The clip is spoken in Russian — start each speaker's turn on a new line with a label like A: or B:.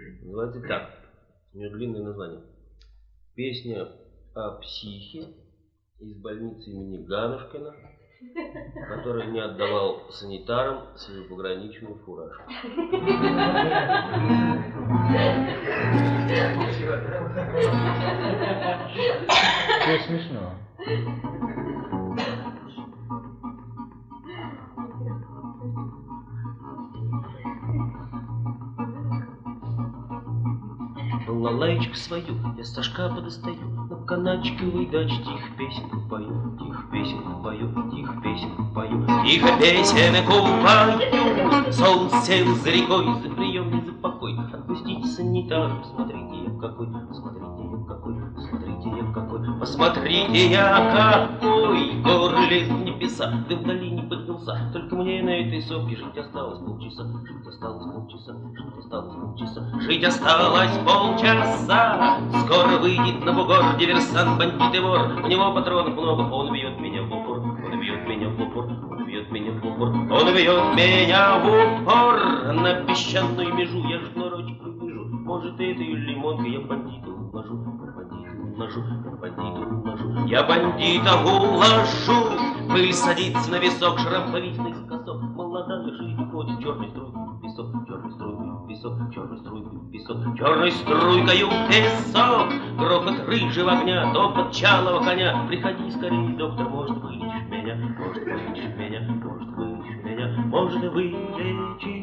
A: Называется так. У нее длинное название. Песня о психе из больницы имени Ганушкина, который не отдавал санитарам свою пограничную фуражку.
B: Все смешно.
A: Лалаечку свою я с Сашка подостаю, на канатчиковой даче тихо песенку пою, тихо песенку пою, тихо песенку пою, тихо песенку пою. Солнце сел за рекой, за приемный, за покой. Отпустите санитаров, смотрите я какой, смотрите я какой, смотрите я какой, посмотрите я какой. Горы лезут в небеса, да вдали не поднялся. Только мне на этой сопке жить осталось полчаса, жить осталось полчаса, жить осталось полчаса, жить осталось полчаса. Скоро выйдет на бугор диверсант, бандит и вор. У него патронов много, он бьет меня в упор, он бьет меня в упор, он бьет меня в упор, он бьет меня в упор. На песчаную межу я шнурочек вывяжу. Может, это и лимонка, я бандита уложу, бандита уложу, я бандита уложу. Пыль садится на висок, шрам повисный скосок. Молодая жизнь ходит черной струйкой в песок, черной струйкой в песок, черной струйкой в песок, черной струйкой в песок. Грохот рыжего огня, топот чалого коня. Приходи скорее, доктор, может, вылечишь меня, может, вылечишь меня, может, вылечишь меня, может, вылечишь